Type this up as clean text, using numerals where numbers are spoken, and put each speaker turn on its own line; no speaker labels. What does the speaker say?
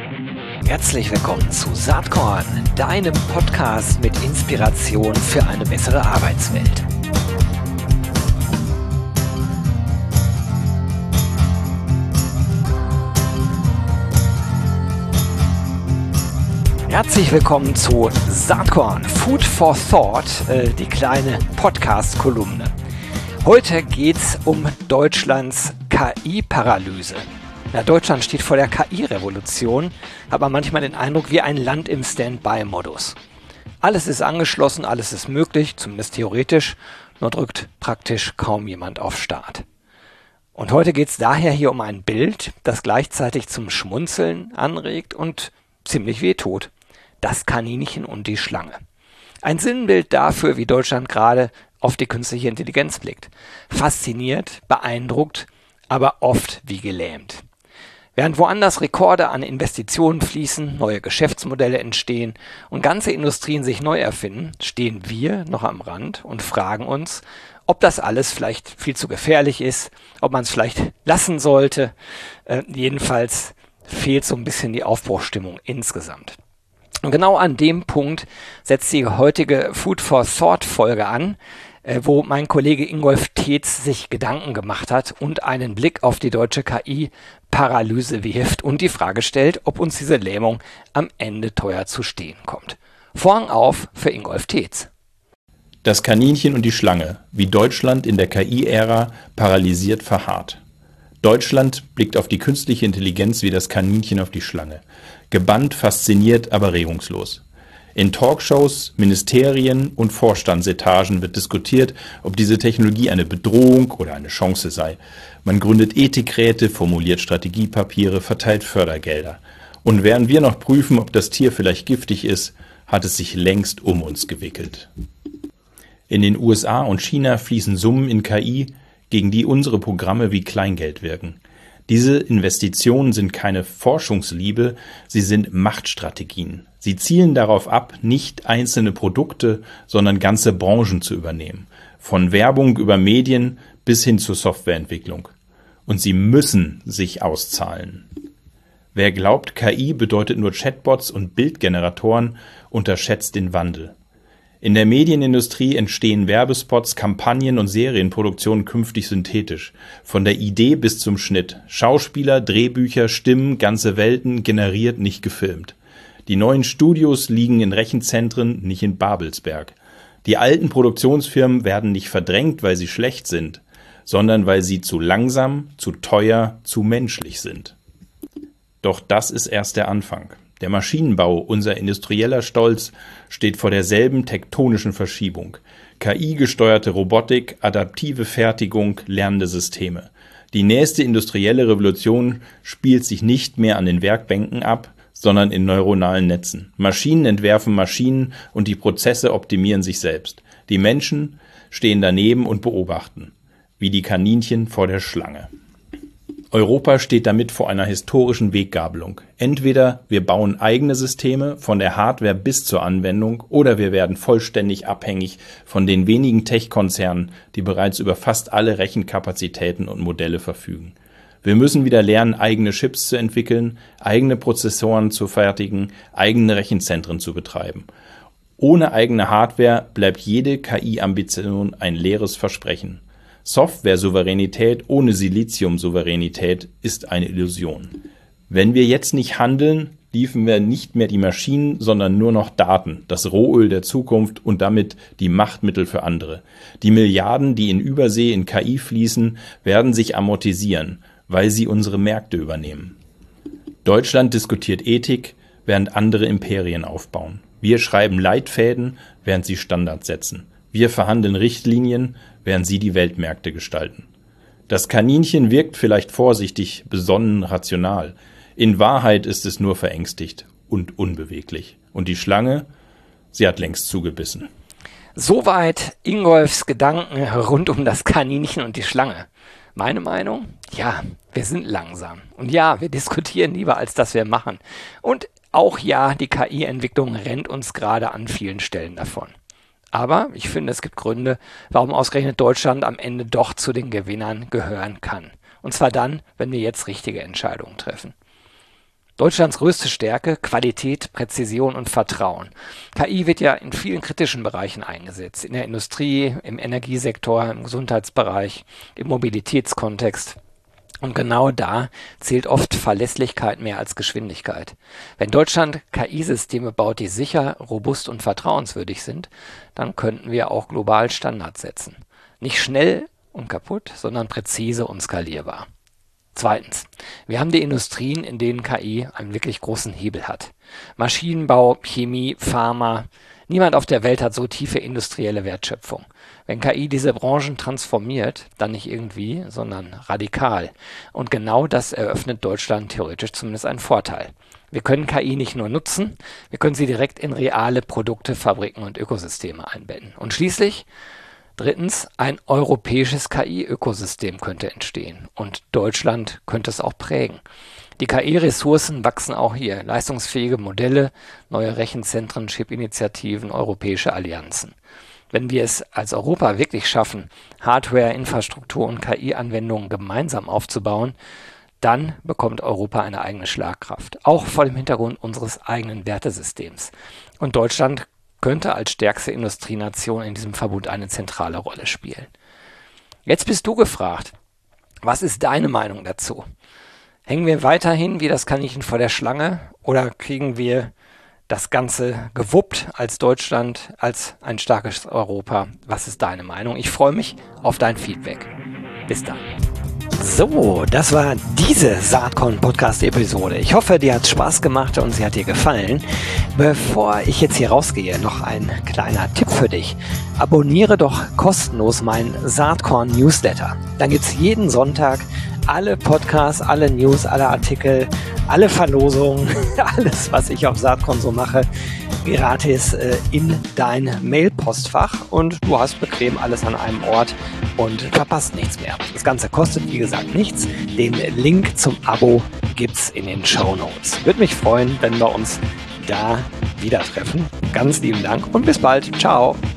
Herzlich willkommen zu Saatkorn, deinem Podcast mit Inspiration für eine bessere Arbeitswelt. Herzlich willkommen zu Saatkorn, Food for Thought, die kleine Podcast-Kolumne. Heute geht es um Deutschlands KI-Paralyse. Ja, Deutschland steht vor der KI-Revolution, hat man manchmal den Eindruck wie ein Land im Standby-Modus. Alles ist angeschlossen, alles ist möglich, zumindest theoretisch, nur drückt praktisch kaum jemand auf Start. Und heute geht es daher hier um ein Bild, das gleichzeitig zum Schmunzeln anregt und ziemlich wehtut. Das Kaninchen und die Schlange. Ein Sinnbild dafür, wie Deutschland gerade auf die künstliche Intelligenz blickt. Fasziniert, beeindruckt, aber oft wie gelähmt. Während woanders Rekorde an Investitionen fließen, neue Geschäftsmodelle entstehen und ganze Industrien sich neu erfinden, stehen wir noch am Rand und fragen uns, ob das alles vielleicht viel zu gefährlich ist, ob man es vielleicht lassen sollte. Jedenfalls fehlt so ein bisschen die Aufbruchsstimmung insgesamt. Und genau an dem Punkt setzt die heutige Food for Thought Folge an, wo mein Kollege Ingolf Tetz sich Gedanken gemacht hat und einen Blick auf die deutsche KI-Paralyse wirft und die Frage stellt, ob uns diese Lähmung am Ende teuer zu stehen kommt. Vorhang auf für Ingolf Tetz.
Das Kaninchen und die Schlange, wie Deutschland in der KI-Ära paralysiert verharrt. Deutschland blickt auf die künstliche Intelligenz wie das Kaninchen auf die Schlange. Gebannt, fasziniert, aber regungslos. In Talkshows, Ministerien und Vorstandsetagen wird diskutiert, ob diese Technologie eine Bedrohung oder eine Chance sei. Man gründet Ethikräte, formuliert Strategiepapiere, verteilt Fördergelder. Und während wir noch prüfen, ob das Tier vielleicht giftig ist, hat es sich längst um uns gewickelt. In den USA und China fließen Summen in KI, gegen die unsere Programme wie Kleingeld wirken. Diese Investitionen sind keine Forschungsliebe, sie sind Machtstrategien. Sie zielen darauf ab, nicht einzelne Produkte, sondern ganze Branchen zu übernehmen. Von Werbung über Medien bis hin zur Softwareentwicklung. Und sie müssen sich auszahlen. Wer glaubt, KI bedeutet nur Chatbots und Bildgeneratoren, unterschätzt den Wandel. In der Medienindustrie entstehen Werbespots, Kampagnen und Serienproduktionen künftig synthetisch. Von der Idee bis zum Schnitt. Schauspieler, Drehbücher, Stimmen, ganze Welten, generiert, nicht gefilmt. Die neuen Studios liegen in Rechenzentren, nicht in Babelsberg. Die alten Produktionsfirmen werden nicht verdrängt, weil sie schlecht sind, sondern weil sie zu langsam, zu teuer, zu menschlich sind. Doch das ist erst der Anfang. Der Maschinenbau, unser industrieller Stolz, steht vor derselben tektonischen Verschiebung. KI-gesteuerte Robotik, adaptive Fertigung, lernende Systeme. Die nächste industrielle Revolution spielt sich nicht mehr an den Werkbänken ab, sondern in neuronalen Netzen. Maschinen entwerfen Maschinen und die Prozesse optimieren sich selbst. Die Menschen stehen daneben und beobachten, wie die Kaninchen vor der Schlange. Europa steht damit vor einer historischen Weggabelung. Entweder wir bauen eigene Systeme, von der Hardware bis zur Anwendung, oder wir werden vollständig abhängig von den wenigen Tech-Konzernen, die bereits über fast alle Rechenkapazitäten und Modelle verfügen. Wir müssen wieder lernen, eigene Chips zu entwickeln, eigene Prozessoren zu fertigen, eigene Rechenzentren zu betreiben. Ohne eigene Hardware bleibt jede KI-Ambition ein leeres Versprechen. Software-Souveränität ohne Silizium-Souveränität ist eine Illusion. Wenn wir jetzt nicht handeln, liefern wir nicht mehr die Maschinen, sondern nur noch Daten, das Rohöl der Zukunft und damit die Machtmittel für andere. Die Milliarden, die in Übersee in KI fließen, werden sich amortisieren, weil sie unsere Märkte übernehmen. Deutschland diskutiert Ethik, während andere Imperien aufbauen. Wir schreiben Leitfäden, während sie Standards setzen. Wir verhandeln Richtlinien, während sie die Weltmärkte gestalten. Das Kaninchen wirkt vielleicht vorsichtig, besonnen, rational. In Wahrheit ist es nur verängstigt und unbeweglich. Und die Schlange, sie hat längst zugebissen.
Soweit Ingolfs Gedanken rund um das Kaninchen und die Schlange. Meine Meinung? Ja, wir sind langsam. Und ja, wir diskutieren lieber, als dass wir machen. Und auch ja, die KI-Entwicklung rennt uns gerade an vielen Stellen davon. Aber ich finde, es gibt Gründe, warum ausgerechnet Deutschland am Ende doch zu den Gewinnern gehören kann. Und zwar dann, wenn wir jetzt richtige Entscheidungen treffen. Deutschlands größte Stärke: Qualität, Präzision und Vertrauen. KI wird ja in vielen kritischen Bereichen eingesetzt. In der Industrie, im Energiesektor, im Gesundheitsbereich, im Mobilitätskontext. Und genau da zählt oft Verlässlichkeit mehr als Geschwindigkeit. Wenn Deutschland KI-Systeme baut, die sicher, robust und vertrauenswürdig sind, dann könnten wir auch global Standards setzen. Nicht schnell und kaputt, sondern präzise und skalierbar. Zweitens, wir haben die Industrien, in denen KI einen wirklich großen Hebel hat. Maschinenbau, Chemie, Pharma. Niemand auf der Welt hat so tiefe industrielle Wertschöpfung. Wenn KI diese Branchen transformiert, dann nicht irgendwie, sondern radikal. Und genau das eröffnet Deutschland theoretisch zumindest einen Vorteil. Wir können KI nicht nur nutzen, wir können sie direkt in reale Produkte, Fabriken und Ökosysteme einbetten. Und schließlich, drittens, ein europäisches KI-Ökosystem könnte entstehen. Und Deutschland könnte es auch prägen. Die KI-Ressourcen wachsen auch hier. Leistungsfähige Modelle, neue Rechenzentren, Chip-Initiativen, europäische Allianzen. Wenn wir es als Europa wirklich schaffen, Hardware, Infrastruktur und KI-Anwendungen gemeinsam aufzubauen, dann bekommt Europa eine eigene Schlagkraft. Auch vor dem Hintergrund unseres eigenen Wertesystems. Und Deutschland könnte als stärkste Industrienation in diesem Verbund eine zentrale Rolle spielen. Jetzt bist du gefragt. Was ist deine Meinung dazu? Hängen wir weiterhin wie das Kaninchen vor der Schlange oder kriegen wir das Ganze gewuppt als Deutschland, als ein starkes Europa? Was ist deine Meinung? Ich freue mich auf dein Feedback. Bis dann. So, das war diese Saatkorn-Podcast-Episode. Ich hoffe, dir hat es Spaß gemacht und sie hat dir gefallen. Bevor ich jetzt hier rausgehe, noch ein kleiner Tipp für dich. Abonniere doch kostenlos meinen Saatkorn-Newsletter. Dann gibt es jeden Sonntag alle Podcasts, alle News, alle Artikel, alle Verlosungen, alles, was ich auf Saatkorn so mache, gratis in dein Mail-Postfach und du hast bequem alles an einem Ort und verpasst nichts mehr. Das Ganze kostet, wie gesagt, nichts. Den Link zum Abo gibt's in den Shownotes. Würde mich freuen, wenn wir uns da wieder treffen. Ganz lieben Dank und bis bald. Ciao.